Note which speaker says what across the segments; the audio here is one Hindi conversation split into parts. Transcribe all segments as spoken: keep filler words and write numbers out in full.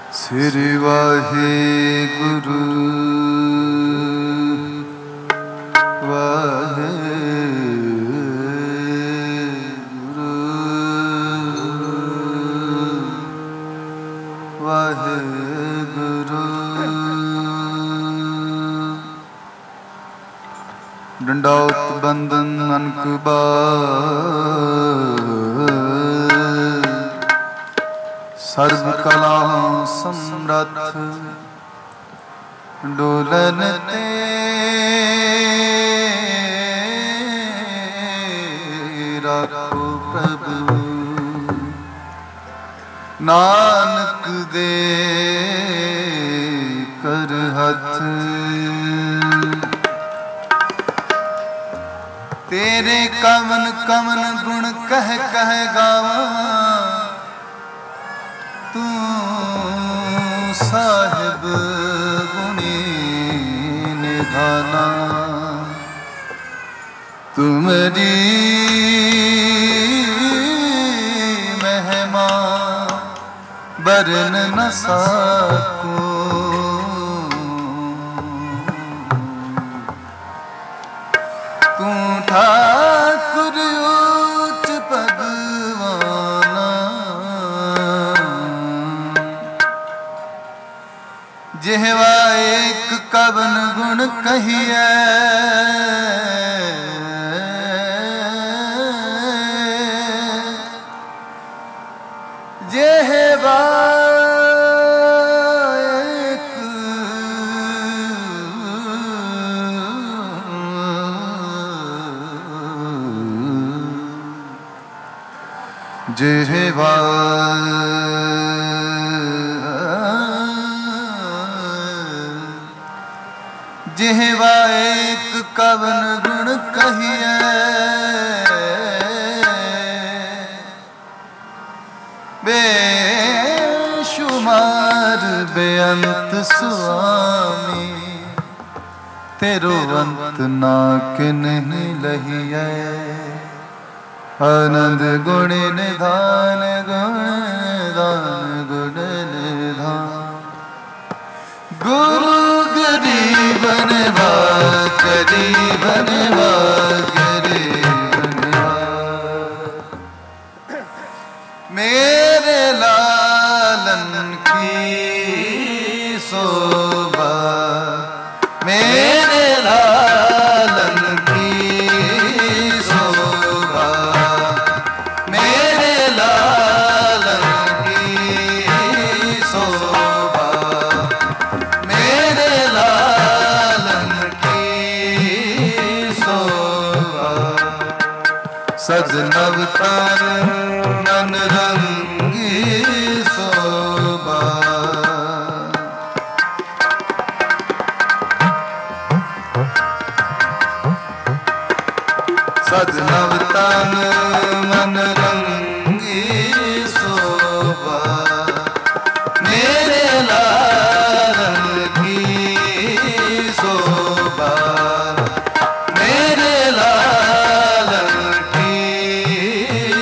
Speaker 1: श्री वाहेगुरु वाहेगुरु वाहेगुरु। दंडौत बंदन अनकबार सर्व कला समरथ डोलन तेरा को प्रभु नानक दे कर हथ तेरे कवन कवन गुण कह कह गावा तू साहिब गुणी निधाना तुमरी महिमा बरन न सकूं तू ठाकुर उच्च भगवाना जिहवा एक कवन गुण कहिए जिहवा एक जिहवा जिहवा एक कवन गुण कहिए बेशुमार बेअंत स्वामी तेरो अंत ना किन लहिए आनंद गुण निधान गुण दान गुण निधान गुरु गरीबन वा गरीबन वा गरीबन वा मेरे लालन की शोभा मेरे लालन की शोभा मेरे लालन की शोभा मेरे लालन की शोभा सजनवतार मन रंगी शोभा सजनवतार मन रंगी शोभा मेरे लालन की शोभा मेरे लालन की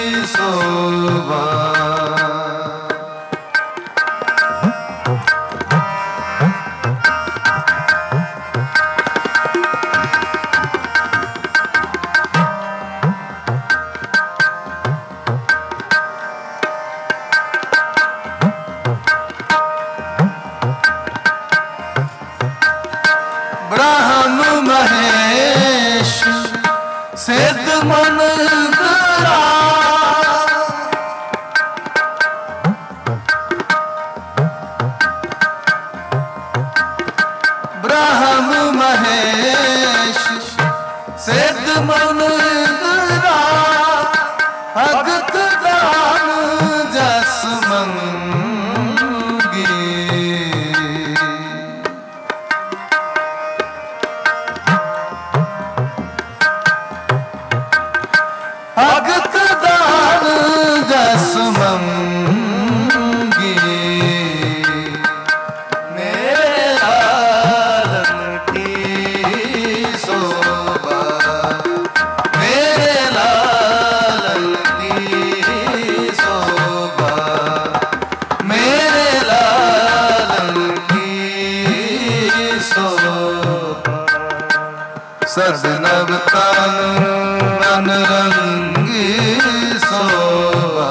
Speaker 1: ਸਦਨਵ ਤਨ ਮਨ ਰੰਗੀ ਸੋਭਾ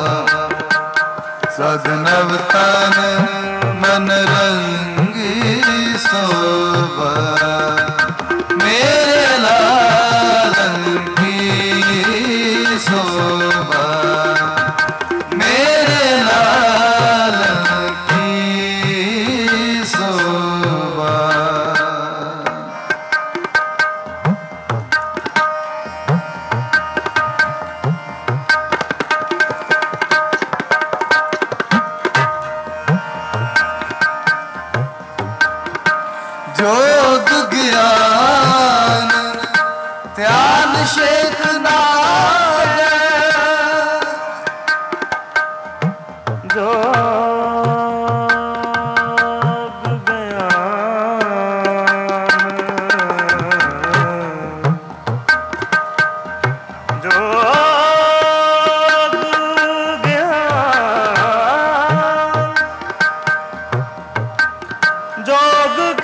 Speaker 1: ਸਦਨਵ ਤਨ ਮਨ ਰੰਗੀ ਸੋਭਾ ਮੇਰੇ ਲਾਲਨ ਕੀ ਸੋਭਾ ਮੇਰੇ ਲਾਲਨ ਕੀ ਸੋਭਾ ਜੋਗ ਗਿਆਨ ਧਿਆਨ ਸ਼ੇਖ ਨਾਗੈ ਜੋਗ ਗਿਆਨ ਜੋਗ ਗਿਆਨ ਜੋਗ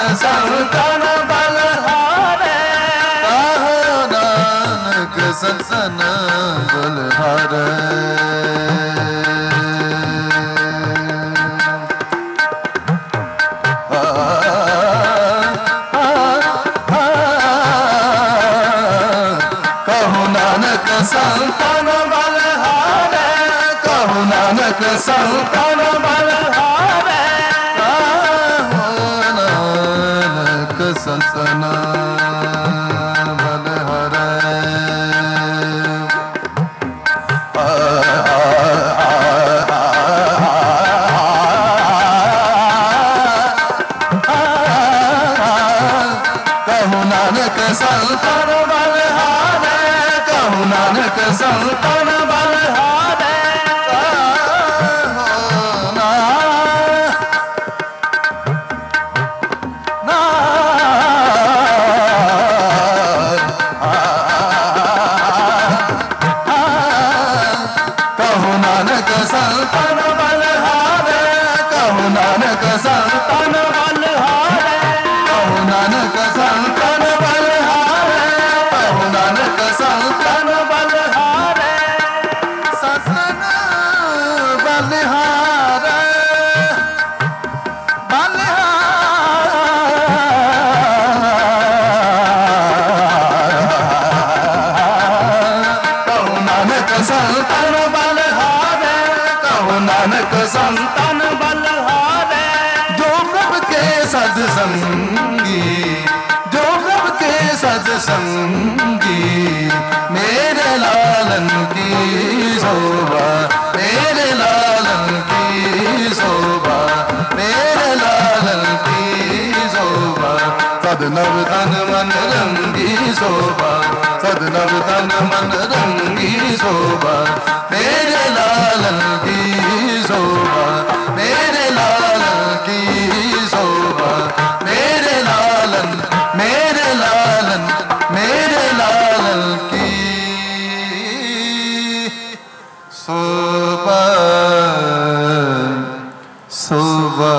Speaker 2: संतन बलहारे,
Speaker 1: कहो नानक संतन बलहारे।
Speaker 2: संतन बलहारे, कहु नानक संतन बलहारे,
Speaker 1: कहु नानक संतन बलहारे। कहु नानक संतन बलहारे, कहु नानक संतन बलहारे, कहु नानक संतन बलहारे, कहु नानक संतन बलहारे, कहु नानक संतन बलहारे, कहु नानक संतन बलहारे, संतन बलहारे, कहु नानक संतन बलहारे, कहु नानक संतन बलहारे। जो प्रभु के सत्संगी, जो प्रभु के सत्संगी, मेरे लालन की शोभा, मेरे लालन की शोभा, मेरे लालन की शोभा, सदनव तन मन रंगी शोभा, सदनव तन मन रंगी शोभा, मेरे लालन की शोभा, मेरे लालन की शोभा, मेरे लालन, मेरे लालन, मेरे लालन की शोभा, शोभा।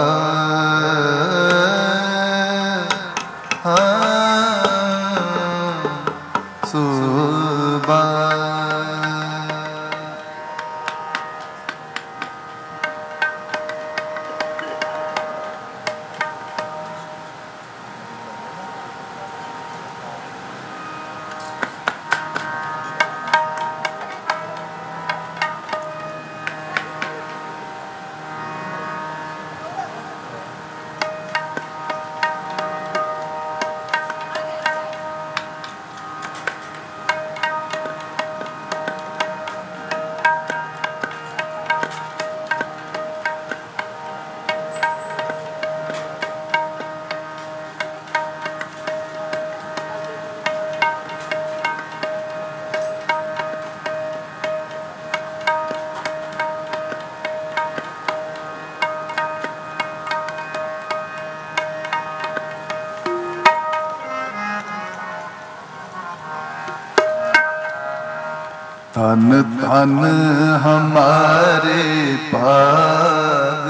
Speaker 1: तन तन हमारे पाग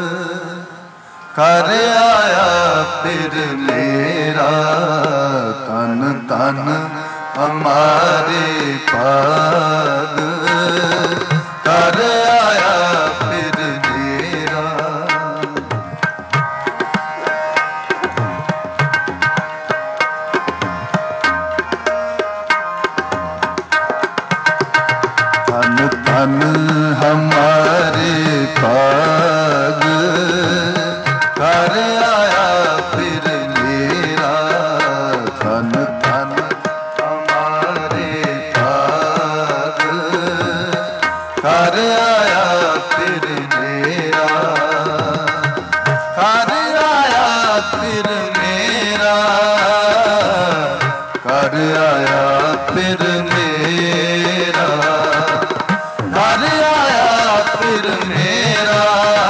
Speaker 1: कर आया फिर मेरा, तन तन हमारे पाग कर आया फिर मेरा। तन हमारे पाग कर आया फिर मेरा, तन तन हमारे पाग कर आया फिर मेरा, कर आया फिर मेरा, कर आया फिर मेरा, कर आया फिर मेरा,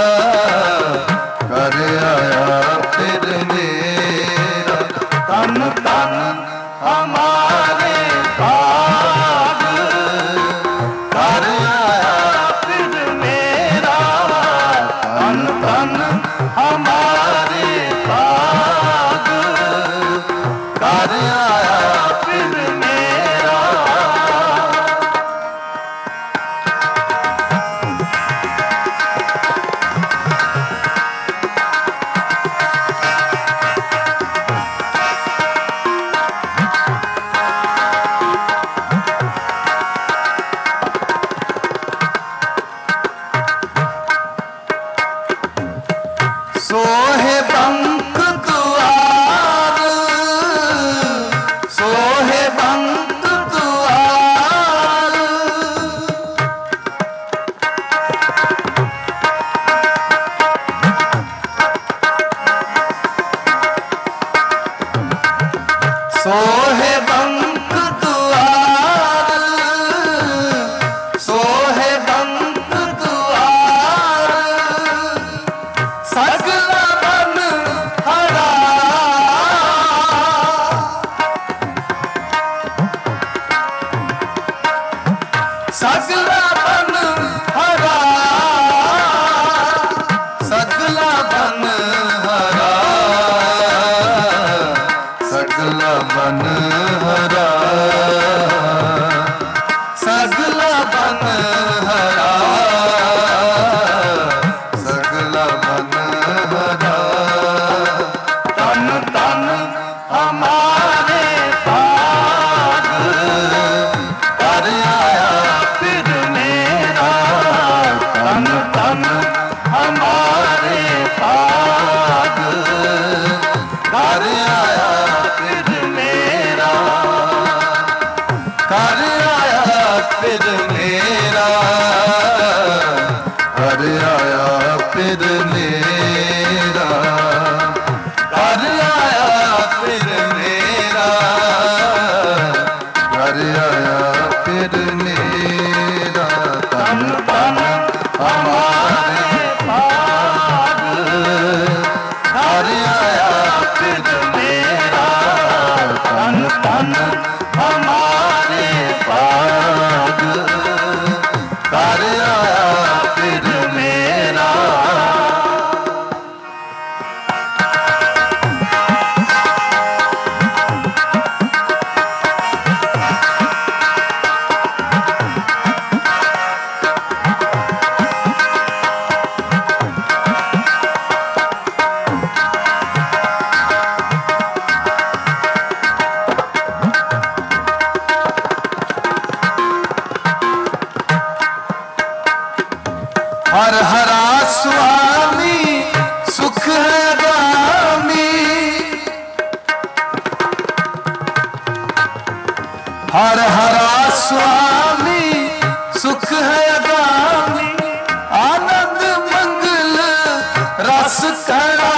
Speaker 1: कर आया फिर मेरा। तन तन हमारे पाग कर आया फिर मेरा, तन तन हमारे पाग
Speaker 2: सोहे बंक दुआर, सोहे बंक दुआर, सगला बन हरा, सगला बन हरा, सगला बन हरा, सगला बन हरा, सगला बन हरा, सगला बन हरा। तन तन हमारे पाग, कर आया फिर मेरा, तन तन हमारे पाग, कर आया फिर मेरा, कर आया फिर मेरा, कर आया फिर मेरा, कर आया फिर मेरा, कर आया फिर मेरा। तन तन हमारे पाग, कर आया फिर मेरा, तन तन हमारे पाग, कर आया फिर मेरा। हर हरा स्वामी सुख है गामी, हर हरा स्वामी सुख है गामी, आनंद मंगल रस करा,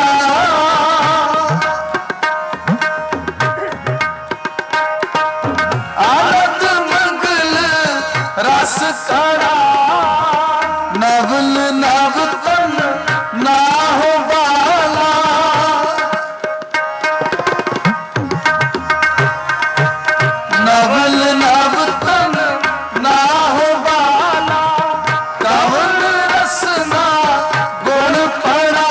Speaker 2: आनंद मंगल रस करा। नवल नव तन ना हो बाला, नवल नव तन ना हो बाला, कवन रसना गुण पड़ा,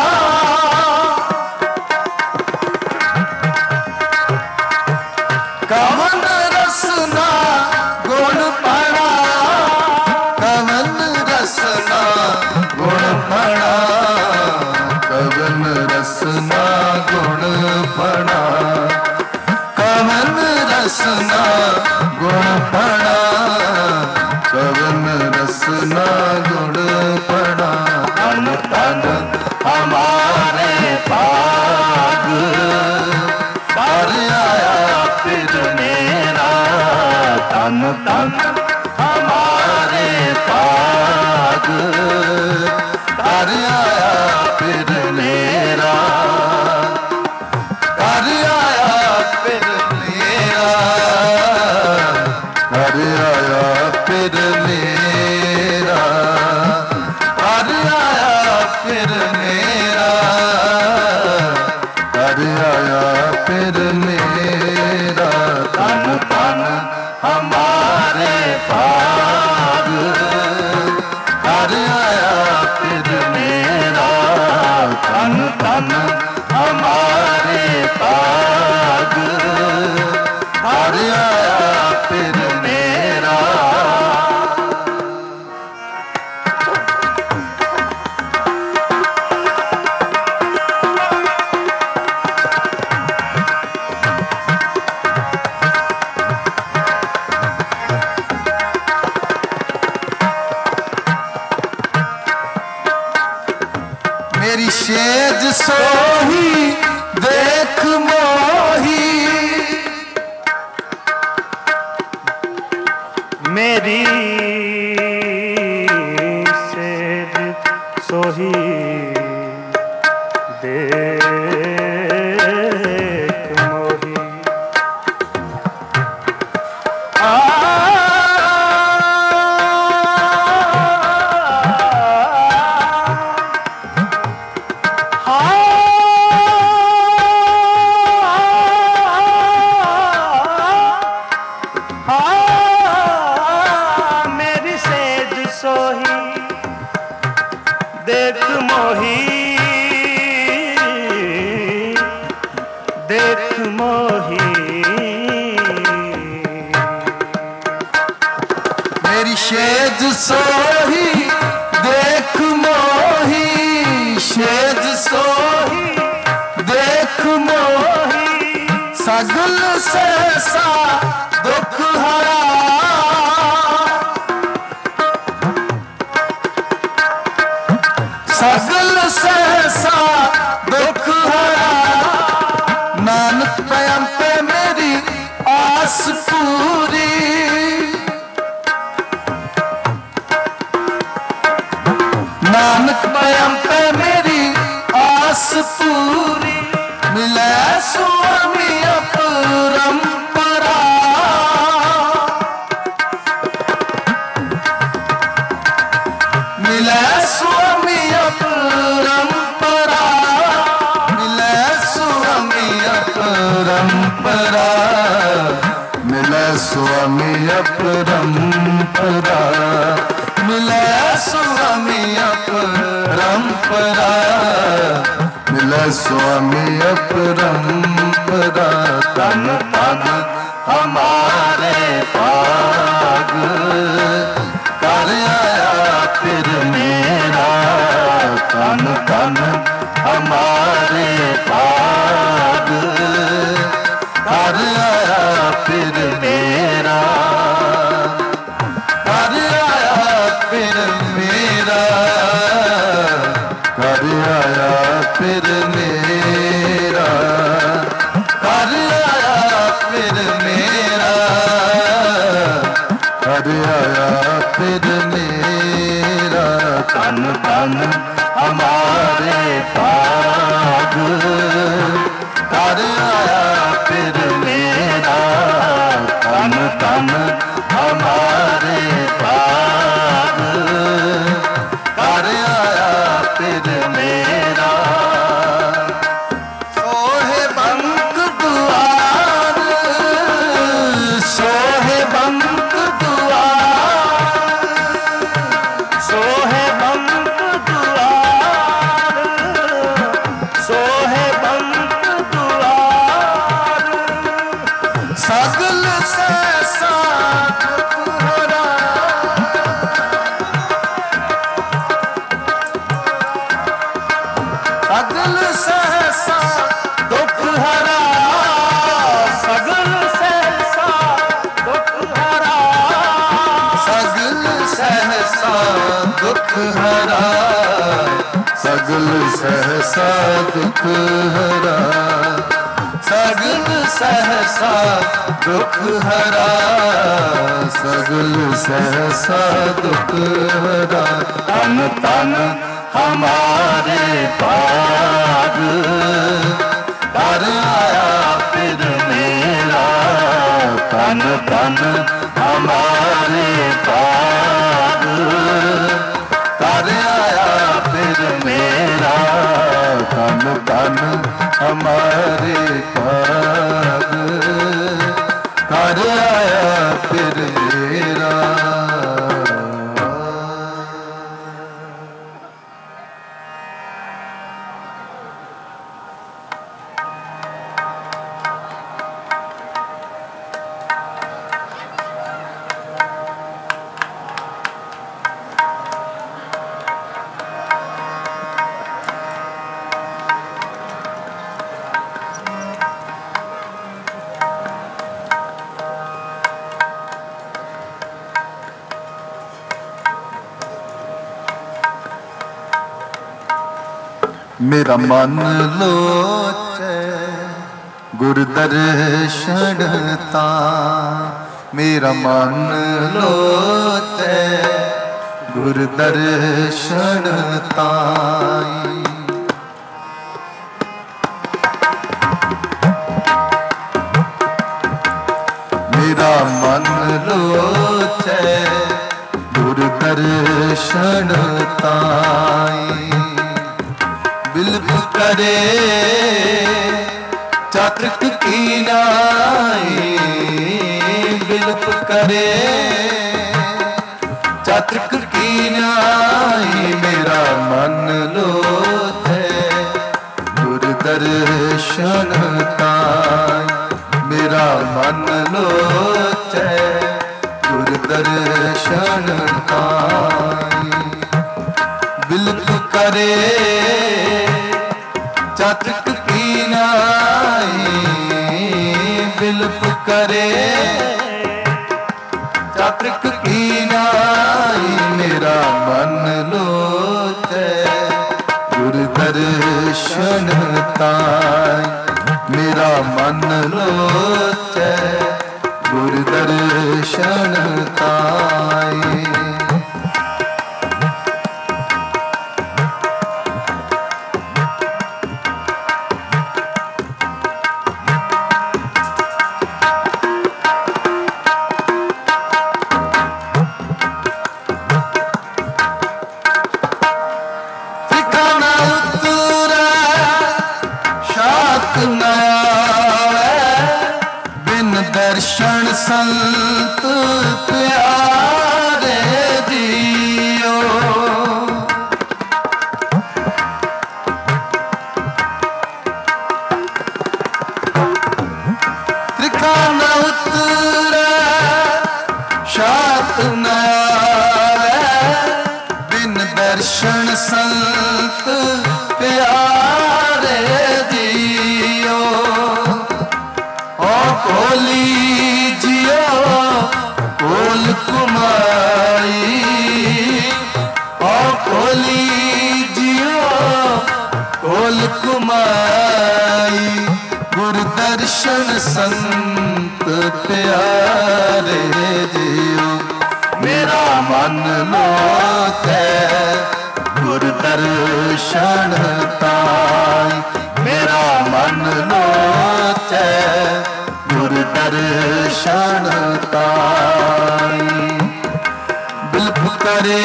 Speaker 2: कवन रसना गुण पड़ा, कवन रसना गुण पड़ा, कवन रसना गुण पड़ा, कवन रसना गुण पड़ा, कवन रसना गुण पड़ा। तन तन हमारे पाग, कर आया फिर मेरा, तन तन हमारे पाग, कर आया फिर मेरा, कर आया फिर मेरा, कर आया फिर मेरा, कर आया फिर मेरा, कर आया फिर मेरा। तन तन हमारे पाग, कर आया फिर मेरा, तन तन हमारे पाग, कर आया फिर मेरा।
Speaker 3: देख मोही,
Speaker 2: मेरी शेज सोही देख मोही, शेज सोही देख मोही, सगल सहसा दुख हरा, सगल सहसा दुख हरा, नानक प्रेम पे मेरी आस पूरी, नानक प्रेम पे मेरी आस पूरी, मिले स्वामी अपरंपरा, मिले स्वामी अपरंपरा, मिले स्वामी अपरंपरा, मिले स्वामी अपरंपरा, मिले स्वामी अपरंपरा, मिले स्वामी अपरंपरा, तन तन हमारे पाग, कर आया फिर मेरा, तन तन हमारे पाग, कर आया फिर मेरा, कर आया फिर मेरा, कर आया फिर मेरा, कर आया फिर मेरा, कर आया फिर मेरा, तन तन हमारे पाग, कर आया फिर मेरा, तन तन हमारे पाग, कर आया फिर मेरा, सोहे बंक दुआर, सोहे बंक दुआर,
Speaker 3: सोहे बंक दुआर, सोहे बंक दुआर,
Speaker 2: सगल सहसा दुख हरा, सगल सहसा दुख हरा,
Speaker 3: सगल सहसा दुख हरा,
Speaker 2: सगल सहसा दुख हरा, सगल सहसा दुख हरा, सगल सहसा दुख हरा, सगल सहसा दुख हरा, तन तन हमारे पाग, कर आया फिर मेरा, तन तन हमारे पाग, कर आया फिर मेरा, तन तन हमारे पाग, कर आया फिर मेरा। मेरा मन लोचे गुर दर्शन ता, मेरा मन लोचे गुर दर्शन ताई, मेरा मन लोचे गुर दर्शन ताई, बिल्ब करे चातक की नाई, बिल्ब करे चातक की नाई, मेरा मन लोचे गुर दर्शन ता, मन लोचै गुर दर्शन ताई। बिलख करे चातक की नाई, बिलख करे चातक की नाई, मेरा मन लोचै गुर दर्शन ताई। मेरा मन लोचै गुर दर्शन ताई। दर्शन संत प्यारे दियो, त्रिखा न उतरे शात न आवे, बिन दर्शन संत प्यारे दियो। ओ कोली कोल कुमाई, ओ कोली जियो कोल कुमाई, गुर दर्शन संत प्यारे जियो। मेरा मन लोचै गुर दर्शन ताई, मेरा मन लोचै गुर दर्शन ताई। बिलख करे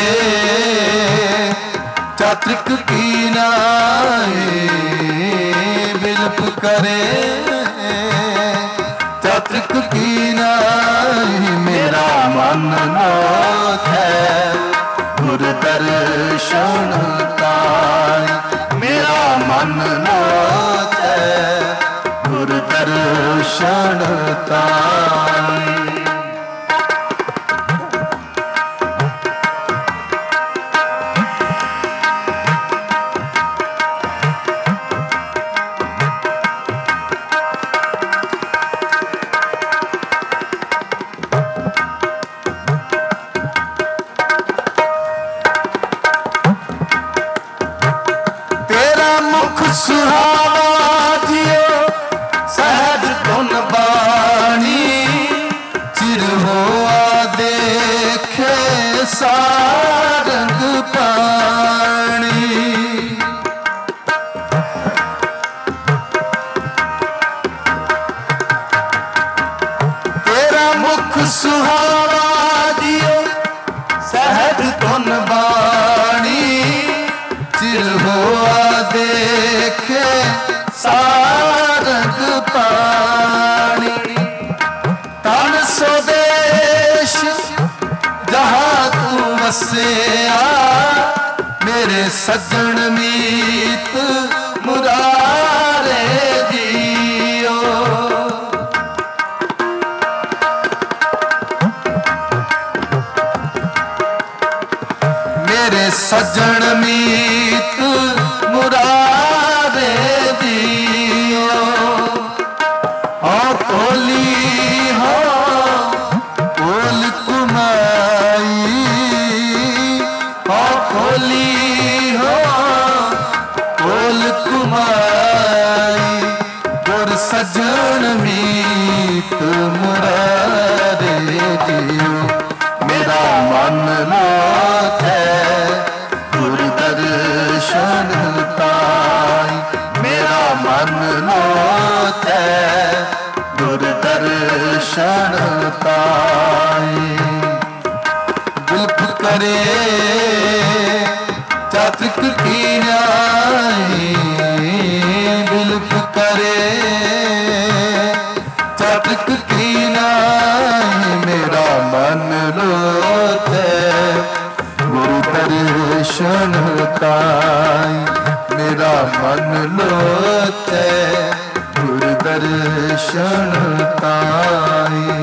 Speaker 2: चातक की नाई, बिलख करे चातक की नाई, मेरा मन लोचै गुर दर्शन ताई। मेरा मन लोचै गुर दर्शन ताई। सुहावा जियो सहज धुन बाणी, चिर होआ देखे सारंग पाणी। तेरा मुख सुहावा जियो सहज धुन बाणी, चिर होआ देखे सारंग पाणी। तन स्वदेश जहाँ तू वसिया, मेरे सज्जन मीत मुरारे जियो। मेरे सज्जन मीत मुरारे दियो। ओ कोली हो कोल कुमाई, ओ कोली हो कोल कुमाई, गुर सज्जन मीत मुरारे दियो। मेरा मन लोचै गुर दर्शन ताई, मेरा मन लोचै गुर दर्शन ताई। बिलख करे चातक की नाई, बिलख करे चातक की नाई, मेरा मन लोचै गुर दर्शन ताई। मेरा मन लोचै गुर दर्शन ताई।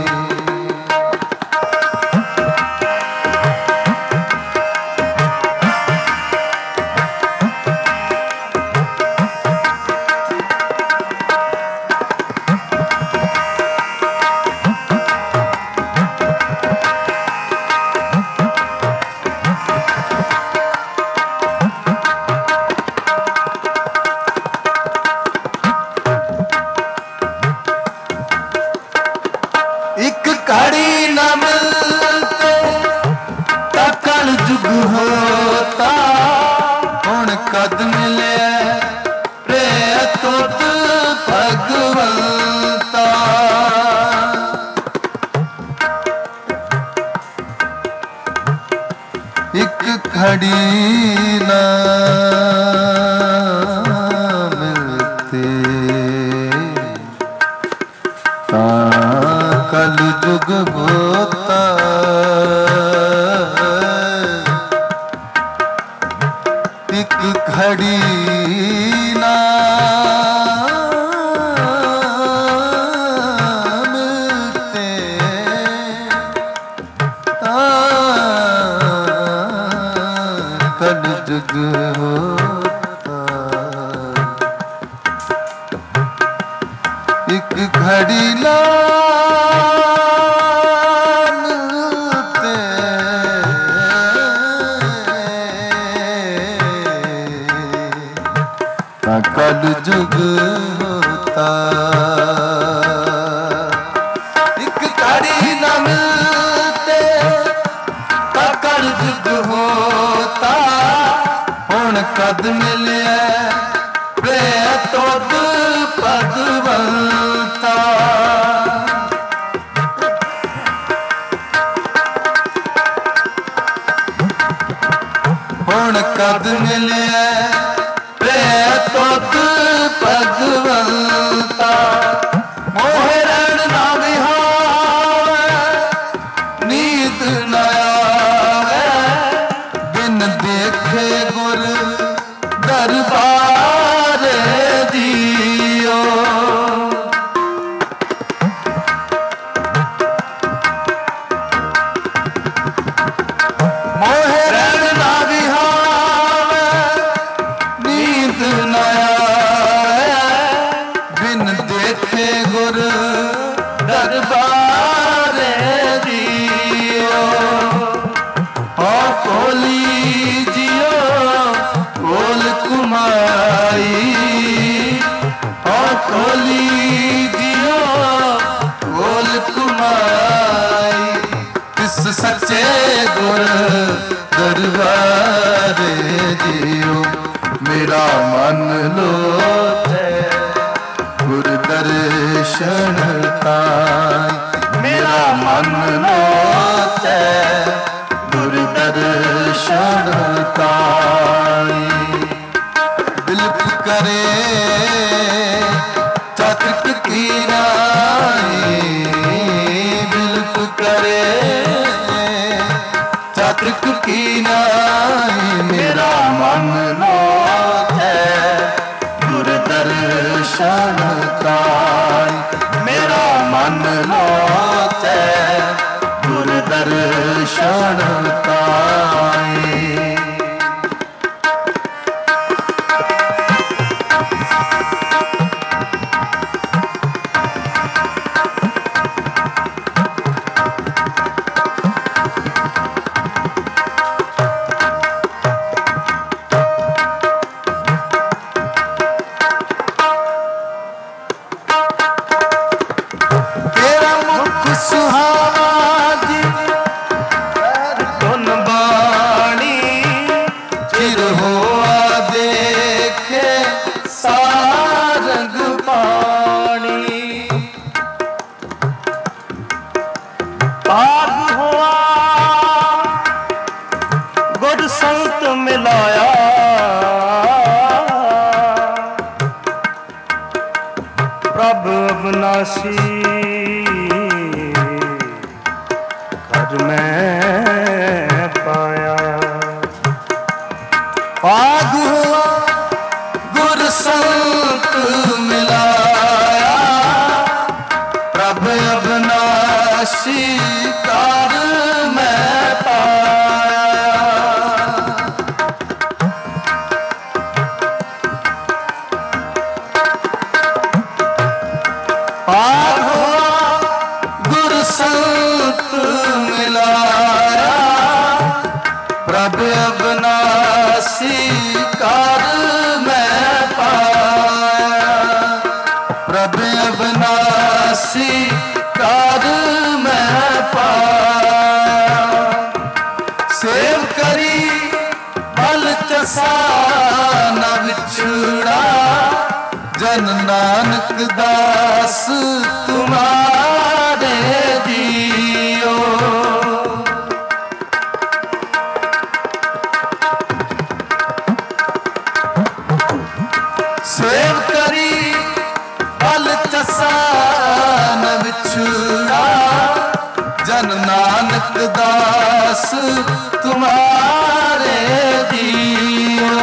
Speaker 1: घड़ी न मिलते तकल जुग होता, हुण कद मिले रे तुत भगवंता। एक घड़ी न मिलते कल जुग होता, एक घड़ी ना मिलते कल जुग होता। एक घड़ी ना कल जुग होता। एक घड़ी न मिलते कल जुग होता, हुण कद मिले रे तुद भगवंता। हुण कद मिले तुत भगवंता। मोह रैन ना विहावे नींद न आवे, बिन देखे गुर दरबार जियो। मोह रैन ना विहावे नींद न बिन देखे गुर दरबार जियो। ओ कोली जियो कोल कुमाई, ओ कोली जियो कोल कुमाई। इस सच्चे गुर दरबार जियो, मेरा मन लोटे गुर दर्शन ताई। मेरा मन लोटे गुर दर्शन ताई। बिलप करे चातक की राई, बिलप करे चातक की राई। मेरा मन लोटे गुर दर्शन ताई। मेरा मन लोटे गुर दर्शन ताई।
Speaker 3: प्रभ अविनाशी घर में पाया।
Speaker 1: पाग हुआ गुर संत मिलाया,
Speaker 2: ਪ੍ਰਭ ਅਬਨਾਸ਼ੀ ਕਾਰ ਮੈਂ ਪਾਇਆ। ਪਾਰ ਹੋਆ ਗੁਰ ਸੰਤ ਮਿਲਾਇਆ, ਪ੍ਰਭ ਅਬਨਾਸ਼ੀ ਕਾਰ ਮੈਂ ਪਾਇਆ। ਪ੍ਰਭ ਅਬਨਾਸ਼ੀ ਕਾਰ ਮੈਂ ਪਾਇਆ। ਸੇਵ ਕਰੀ ਬਲ ਚਸਾ ਨ ਵਿਛੜਾ, ਜਨ ਨਾਨਕ ਦਾਸ ਤੁਮਾਰੇ ਜੀਓ। ਸੇਵ ਕਰੀ ਬਲ ਚਸਾ ਨ ਵਿਛੜਾ, ਜਨ ਨਾਨਕ ਦਾਸ ਤੁਮਾਰੇ ਜੀਓ।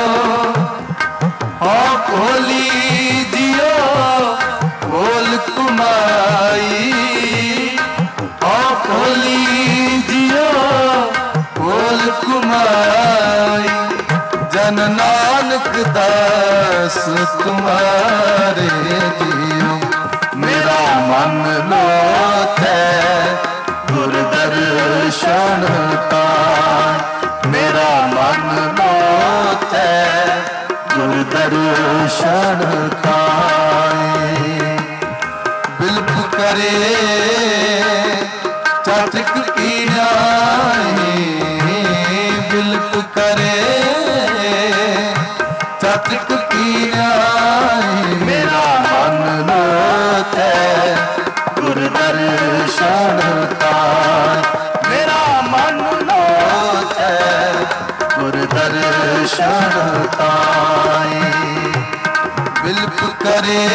Speaker 2: ਹਉ ਭੋਲੀ ਦਿਓ ਬੋਲ ਕੁਮਾਈ, ਹਉ ਭੋਲੀ ਦਿਓ ਬੋਲ ਕੁਮਾਈ, ਜਨ ਨਾਨਕ ਦਾਸ ਤੁਮਾਰੇ ਜੀਓ। ਮੇਰਾ ਮਨ ਲੋਥੈ ਗੁਰ ਦਰਸ਼ਨ ਪਾਇ, ਮੇਰਾ ਮਨ ਲੋਥੈ ਗੁਰ ਦਰਸ਼ਨ ਪਾਇ। ਬਿਲਪ ਕਰੇ ਚਾਤ੍ਰਿਕ ਕੀ ਨਾਈ, ਬਿਲਪ ਕਰੇ ਚਾਤ੍ਰਿਕ ਕੀ ਨਾਈ। ਮੇਰਾ ਮਨ ਲੋਥੈ ਗੁਰ ਦਰਸ਼ਨ ਪਾਇ, ਮੇਰਾ ਮਨ ਲੋਥੈ ਗੁਰ ਦਰਸ਼ਨ ਪਾਇ। ਬਿਲਪ ਕਰੇ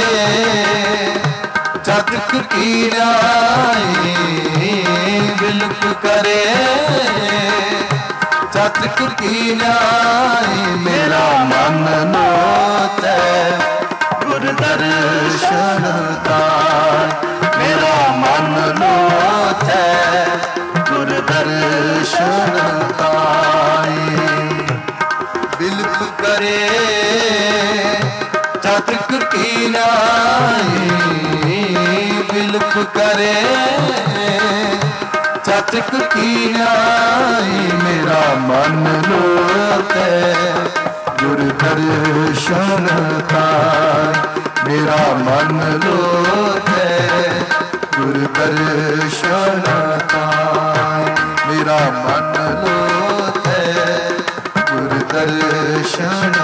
Speaker 2: ਚਾਤ੍ਰਿਕ ਕੀ ਨਾਈ, ਬਿਲਪ ਕਰੇ ਚਾਤ੍ਰਿਕ ਕੀ ਨਾਈ। ਮੇਰਾ ਮਨ ਲੋਥੈ ਗੁਰ ਦਰਸ਼ਨ ਪਾਇ, ਮੇਰਾ ਮਨ ਲੋਥੈ ਗੁਰ ਦਰਸ਼ਨ ਪਾਇ। ਬਿਲਪ ਕਰੇ ਚਾਤ੍ਰਿਕ ਕੀ ਨਾਈ, ਬਿਲਪ ਕਰੇ ਚਾਤ੍ਰਿਕ ਕੀ ਨਾਈ। ਮੇਰਾ ਮਨ ਲੋਥੈ ਗੁਰ ਦਰਸ਼ਨ ਪਾਇ, ਮੇਰਾ ਮਨ ਲੋਥੈ ਗੁਰ ਦਰਸ਼ਨ ਪਾਇ, ਮੇਰਾ ਮਨ ਲੋਥੈ ਗੁਰ ਦਰਸ਼ਨ